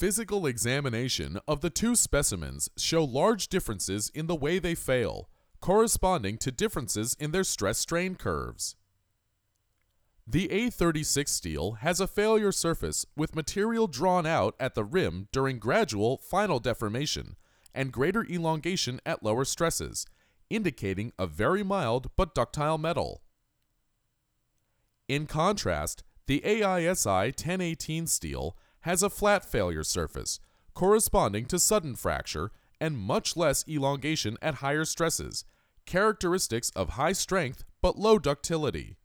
physical examination of the two specimens show large differences in the way they fail, corresponding to differences in their stress-strain curves. The A36 steel has a failure surface with material drawn out at the rim during gradual final deformation and greater elongation at lower stresses, indicating a very mild but ductile metal. In contrast, the AISI 1018 steel has a flat failure surface, corresponding to sudden fracture and much less elongation at higher stresses, characteristics of high strength but low ductility.